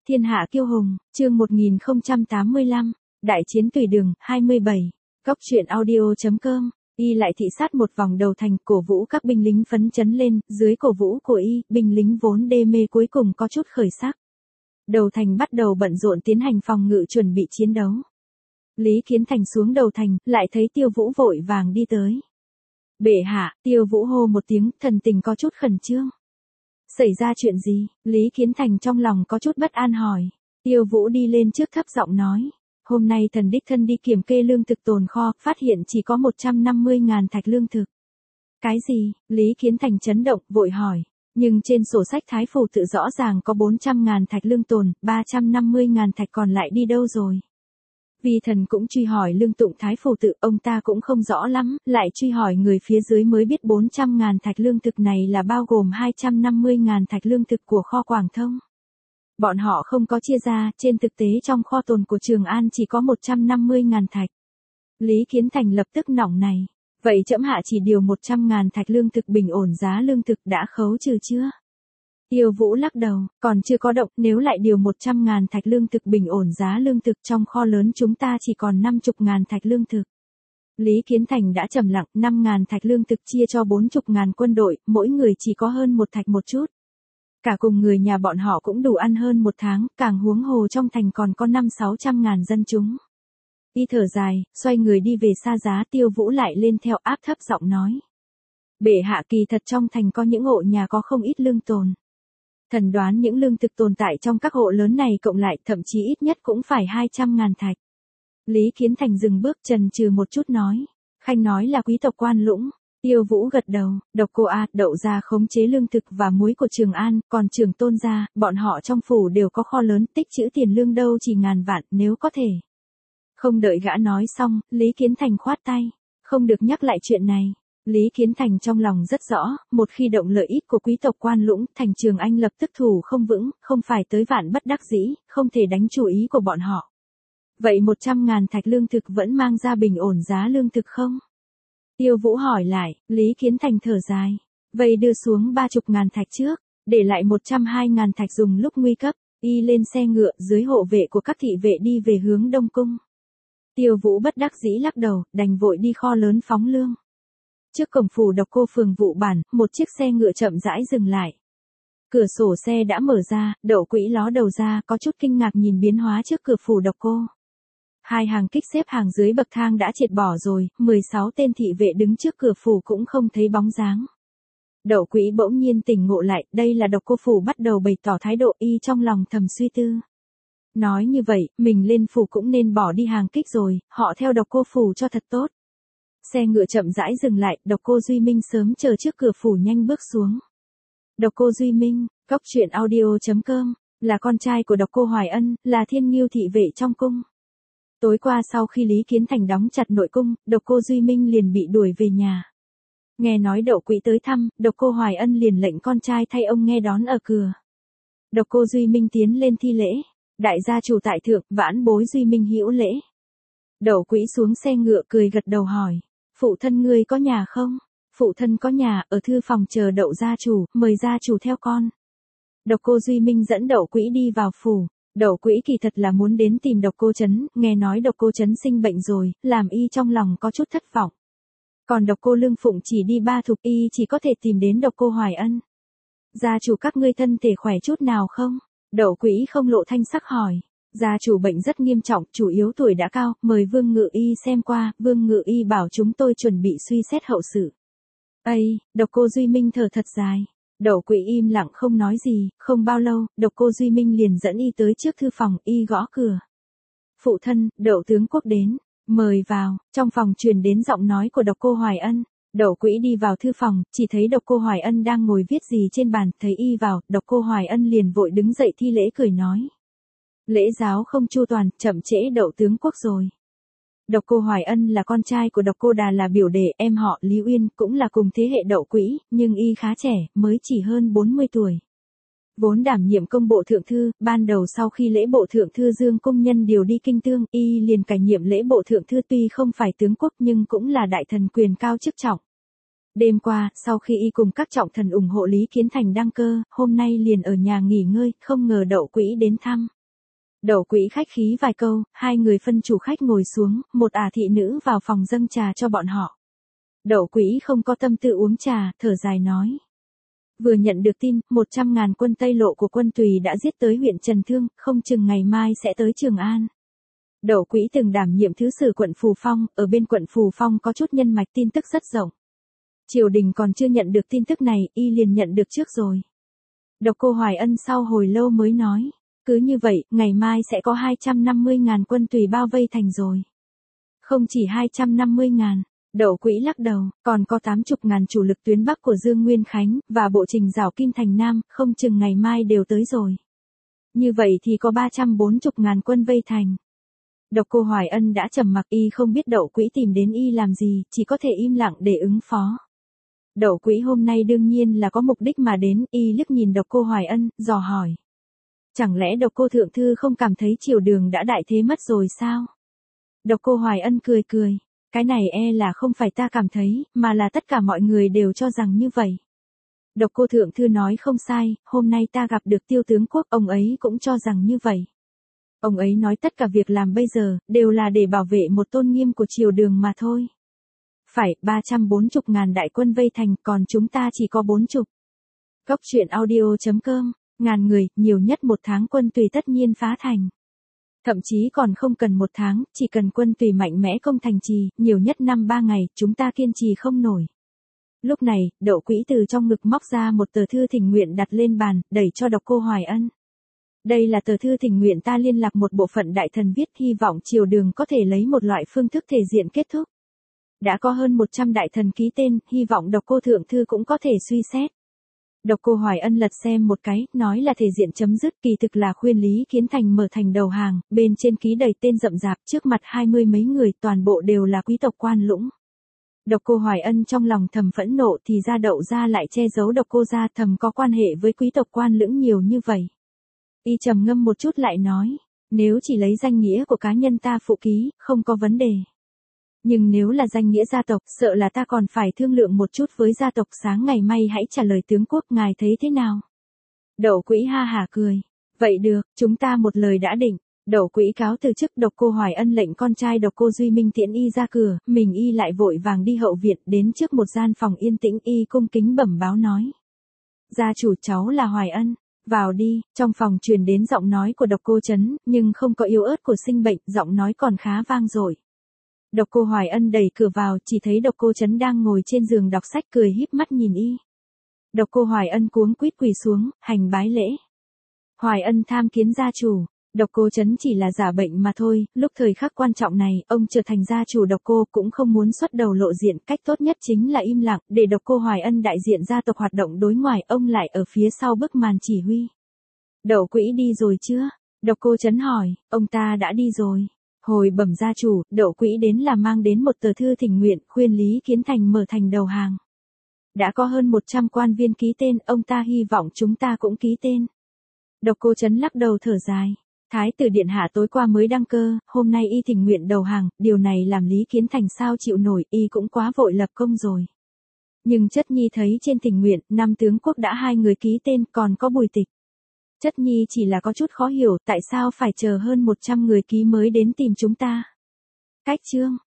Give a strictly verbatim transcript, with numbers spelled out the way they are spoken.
Thiên hạ kiêu hùng, chương một nghìn không trăm tám mươi lăm, Đại chiến tùy đường, hai mươi bảy, Cóc truyện audio.com, y lại thị sát một vòng đầu thành, cổ vũ các binh lính phấn chấn lên, dưới cổ vũ của y, binh lính vốn đê mê cuối cùng có chút khởi sắc. Đầu thành bắt đầu bận rộn tiến hành phòng ngự chuẩn bị chiến đấu. Lý Kiến Thành xuống đầu thành, lại thấy Tiêu Vũ vội vàng đi tới. Bệ hạ, Tiêu Vũ hô một tiếng, thần tình có chút khẩn trương. Xảy ra chuyện gì? Lý Kiến Thành trong lòng có chút bất an hỏi. Tiêu Vũ đi lên trước thấp giọng nói. Hôm nay thần đích thân đi kiểm kê lương thực tồn kho, phát hiện chỉ có một trăm năm mươi ngàn thạch lương thực. Cái gì? Lý Kiến Thành chấn động, vội hỏi. Nhưng trên sổ sách Thái Phủ tự rõ ràng có bốn trăm ngàn thạch lương tồn, ba trăm năm mươi ngàn thạch còn lại đi đâu rồi? Vi thần cũng truy hỏi Lương Tụng Thái Phủ tự, ông ta cũng không rõ lắm, lại truy hỏi người phía dưới mới biết bốn trăm ngàn thạch lương thực này là bao gồm hai trăm năm mươi ngàn thạch lương thực của kho Quảng Thông. Bọn họ không có chia ra, trên thực tế trong kho tồn của Trường An chỉ có một trăm năm mươi ngàn thạch. Lý Kiến Thành lập tức nỏng này. Vậy trẫm hạ chỉ điều một trăm ngàn thạch lương thực bình ổn giá lương thực đã khấu trừ chưa? Tiêu Vũ lắc đầu, còn chưa có động, nếu lại điều một trăm ngàn thạch lương thực bình ổn giá lương thực trong kho lớn chúng ta chỉ còn năm mươi ngàn thạch lương thực. Lý Kiến Thành đã trầm lặng, năm ngàn thạch lương thực chia cho bốn mươi ngàn quân đội, mỗi người chỉ có hơn một thạch một chút. Cả cùng người nhà bọn họ cũng đủ ăn hơn một tháng, càng huống hồ trong thành còn có năm sáu trăm ngàn dân chúng. Y thở dài, xoay người đi về xa giá. Tiêu Vũ lại lên theo áp thấp giọng nói. Bệ hạ, kỳ thật trong thành có những hộ nhà có không ít lương tồn. Thần đoán những lương thực tồn tại trong các hộ lớn này cộng lại thậm chí ít nhất cũng phải hai trăm ngàn thạch. Lý Kiến Thành dừng bước chần chừ một chút nói. Khanh nói là quý tộc Quan Lũng. Tiêu Vũ gật đầu, Độc Cô A, Đậu gia khống chế lương thực và muối của Trường An, còn Trường Tôn gia, bọn họ trong phủ đều có kho lớn, tích trữ tiền lương đâu chỉ ngàn vạn, nếu có thể. Không đợi gã nói xong, Lý Kiến Thành khoát tay. Không được nhắc lại chuyện này. Lý Kiến Thành trong lòng rất rõ, một khi động lợi ích của quý tộc Quan Lũng, thành Trường Anh lập tức thủ không vững, không phải tới vạn bất đắc dĩ, không thể đánh chủ ý của bọn họ. Vậy một trăm ngàn thạch lương thực vẫn mang ra bình ổn giá lương thực không? Tiêu Vũ hỏi lại, Lý Kiến Thành thở dài. Vậy đưa xuống ba mươi ngàn thạch trước, để lại một trăm hai ngàn thạch dùng lúc nguy cấp, y lên xe ngựa dưới hộ vệ của các thị vệ đi về hướng Đông Cung. Tiêu Vũ bất đắc dĩ lắc đầu, đành vội đi kho lớn phóng lương. Trước cổng phủ Độc Cô phường Vụ Bản, một chiếc xe ngựa chậm rãi dừng lại. Cửa sổ xe đã mở ra, Đậu Quỹ ló đầu ra, có chút kinh ngạc nhìn biến hóa trước cửa phủ Độc Cô. Hai hàng kích xếp hàng dưới bậc thang đã triệt bỏ rồi, mười sáu tên thị vệ đứng trước cửa phủ cũng không thấy bóng dáng. Đậu Quỹ bỗng nhiên tỉnh ngộ lại, đây là Độc Cô phủ bắt đầu bày tỏ thái độ, y trong lòng thầm suy tư. Nói như vậy, mình lên phủ cũng nên bỏ đi hàng kích rồi, họ theo Độc Cô phủ cho thật tốt. Xe ngựa chậm rãi dừng lại, Độc Cô Duy Minh sớm chờ trước cửa phủ nhanh bước xuống. Độc Cô Duy Minh, Cóc truyện audio.com, là con trai của Độc Cô Hoài Ân, là thiên ngưu thị vệ trong cung. Tối qua sau khi Lý Kiến Thành đóng chặt nội cung, Độc Cô Duy Minh liền bị đuổi về nhà. Nghe nói Đậu Quỹ tới thăm, Độc Cô Hoài Ân liền lệnh con trai thay ông nghe đón ở cửa. Độc Cô Duy Minh tiến lên thi lễ. Đại gia chủ tại thượng, vãn bối Duy Minh hữu lễ. Đậu Quỹ xuống xe ngựa cười gật đầu hỏi. Phụ thân ngươi có nhà không? Phụ thân có nhà, ở thư phòng chờ Đậu gia chủ, mời gia chủ theo con. Độc Cô Duy Minh dẫn Đậu Quỹ đi vào phủ. Đậu Quỹ kỳ thật là muốn đến tìm Độc Cô Trấn, nghe nói Độc Cô Trấn sinh bệnh rồi, làm y trong lòng có chút thất vọng. Còn Độc Cô Lương Phụng chỉ đi ba thục, y chỉ có thể tìm đến Độc Cô Hoài Ân. Gia chủ các ngươi thân thể khỏe chút nào không? Đậu Quỹ không lộ thanh sắc hỏi. Gia chủ bệnh rất nghiêm trọng, chủ yếu tuổi đã cao, mời Vương Ngự Y xem qua, Vương Ngự Y bảo chúng tôi chuẩn bị suy xét hậu sự. Ây, Độc Cô Duy Minh thở thật dài. Đậu Quỹ im lặng không nói gì, không bao lâu, Độc Cô Duy Minh liền dẫn y tới trước thư phòng, y gõ cửa. Phụ thân, Đậu tướng quốc đến, mời vào. Trong phòng truyền đến giọng nói của Độc Cô Hoài Ân. Đậu Quỹ đi vào thư phòng, chỉ thấy Độc Cô Hoài Ân đang ngồi viết gì trên bàn, thấy y vào, Độc Cô Hoài Ân liền vội đứng dậy thi lễ cười nói. Lễ giáo không chu toàn, chậm trễ Đậu tướng quốc rồi. Độc Cô Hoài Ân là con trai của Độc Cô Đà là biểu đệ, em họ Lý Uyên, cũng là cùng thế hệ Đậu Quỹ, nhưng y khá trẻ, mới chỉ hơn bốn mươi tuổi. Vốn đảm nhiệm công bộ thượng thư, ban đầu sau khi lễ bộ thượng thư Dương Công Nhân điều đi Kinh Tương, y liền cải nhiệm lễ bộ thượng thư, tuy không phải tướng quốc nhưng cũng là đại thần quyền cao chức trọng. Đêm qua, sau khi y cùng các trọng thần ủng hộ Lý Kiến Thành đăng cơ, hôm nay liền ở nhà nghỉ ngơi, không ngờ Đậu Quỹ đến thăm. Đậu Quỹ khách khí vài câu, hai người phân chủ khách ngồi xuống, một ả thị nữ vào phòng dâng trà cho bọn họ. Đậu Quỹ không có tâm tư uống trà, thở dài nói. Vừa nhận được tin, một trăm ngàn quân Tây Lộ của quân Tùy đã giết tới huyện Trần Thương, không chừng ngày mai sẽ tới Trường An. Đậu Quỹ từng đảm nhiệm thứ sử quận Phù Phong, ở bên quận Phù Phong có chút nhân mạch tin tức rất rộng. Triều đình còn chưa nhận được tin tức này, y liền nhận được trước rồi. Độc Cô Hoài Ân sau hồi lâu mới nói, cứ như vậy, ngày mai sẽ có hai trăm năm mươi ngàn quân Tùy bao vây thành rồi. Không chỉ hai trăm năm mươi ngàn, Đậu Quỹ lắc đầu, còn có tám mươi ngàn chủ lực tuyến Bắc của Dương Nguyên Khánh, và bộ trình rào Kim Thành Nam, không chừng ngày mai đều tới rồi. Như vậy thì có ba trăm bốn mươi ngàn quân vây thành. Độc Cô Hoài Ân đã trầm mặc, y không biết Đậu Quỹ tìm đến y làm gì, chỉ có thể im lặng để ứng phó. Đậu Quỹ hôm nay đương nhiên là có mục đích mà đến, y liếc nhìn Độc Cô Hoài Ân, dò hỏi. Chẳng lẽ Độc Cô Thượng Thư không cảm thấy triều đường đã đại thế mất rồi sao? Độc Cô Hoài Ân cười cười, cái này e là không phải ta cảm thấy, mà là tất cả mọi người đều cho rằng như vậy. Độc Cô Thượng Thư nói không sai, hôm nay ta gặp được Tiêu tướng quốc, ông ấy cũng cho rằng như vậy. Ông ấy nói tất cả việc làm bây giờ, đều là để bảo vệ một tôn nghiêm của triều đường mà thôi. Phải, ba trăm bốn mươi ngàn đại quân vây thành, còn chúng ta chỉ có bốn mươi. Góc truyện audio chấm com, ngàn người, nhiều nhất một tháng quân Tùy tất nhiên phá thành. Thậm chí còn không cần một tháng, chỉ cần quân Tùy mạnh mẽ công thành trì, nhiều nhất năm ba ngày, chúng ta kiên trì không nổi. Lúc này, Đậu Quỹ từ trong ngực móc ra một tờ thư thỉnh nguyện đặt lên bàn, đẩy cho Độc Cô Hoài Ân. Đây là tờ thư thỉnh nguyện ta liên lạc một bộ phận đại thần viết, hy vọng triều đường có thể lấy một loại phương thức thể diện kết thúc. Đã có hơn một trăm đại thần ký tên, hy vọng Độc Cô Thượng Thư cũng có thể suy xét. Độc Cô Hoài Ân lật xem một cái, nói là thể diện chấm dứt, kỳ thực là khuyên Lý Kiến Thành mở thành đầu hàng, bên trên ký đầy tên rậm rạp, trước mặt hai mươi mấy người, toàn bộ đều là quý tộc quan lũng. Độc Cô Hoài Ân trong lòng thầm phẫn nộ, thì ra Đậu gia lại che giấu Độc Cô gia thầm có quan hệ với quý tộc quan lũng nhiều như vậy. Y trầm ngâm một chút lại nói, nếu chỉ lấy danh nghĩa của cá nhân ta phụ ký, không có vấn đề. Nhưng nếu là danh nghĩa gia tộc, sợ là ta còn phải thương lượng một chút với gia tộc, sáng ngày mai hãy trả lời tướng quốc, ngài thấy thế nào? Đậu Quỹ ha hả cười. Vậy được, chúng ta một lời đã định. Đậu Quỹ cáo từ chức. Độc Cô Hoài Ân lệnh con trai Độc Cô Duy Minh tiễn y ra cửa, mình y lại vội vàng đi hậu viện, đến trước một gian phòng yên tĩnh, y cung kính bẩm báo nói. Gia chủ, cháu là Hoài Ân. Vào đi. Trong phòng truyền đến giọng nói của Độc Cô Trấn, nhưng không có yếu ớt của sinh bệnh, giọng nói còn khá vang dội. Độc Cô Hoài Ân đẩy cửa vào, chỉ thấy Độc Cô Trấn đang ngồi trên giường đọc sách, cười híp mắt nhìn y. Độc Cô Hoài Ân cuống quýt quỳ xuống, hành bái lễ. Hoài Ân tham kiến gia chủ. Độc Cô Trấn chỉ là giả bệnh mà thôi, lúc thời khắc quan trọng này, ông trở thành gia chủ Độc Cô cũng không muốn xuất đầu lộ diện, cách tốt nhất chính là im lặng, để Độc Cô Hoài Ân đại diện gia tộc hoạt động đối ngoại, ông lại ở phía sau bức màn chỉ huy. Đậu Quỹ đi rồi chưa? Độc Cô Trấn hỏi. Ông ta đã đi rồi. Hồi bẩm gia chủ, Đậu Quỹ đến là mang đến một tờ thư thỉnh nguyện, khuyên Lý Kiến Thành mở thành đầu hàng. Đã có hơn một trăm quan viên ký tên, ông ta hy vọng chúng ta cũng ký tên. Độc Cô Trấn lắc đầu thở dài. Thái tử điện hạ tối qua mới đăng cơ, hôm nay y thỉnh nguyện đầu hàng, điều này làm Lý Kiến Thành sao chịu nổi, y cũng quá vội lập công rồi. Nhưng Chất Nhi thấy trên thỉnh nguyện, năm tướng quốc đã hai người ký tên, còn có Bùi Tịch. Chất Nhi chỉ là có chút khó hiểu, tại sao phải chờ hơn một trăm người ký mới đến tìm chúng ta. Cách chương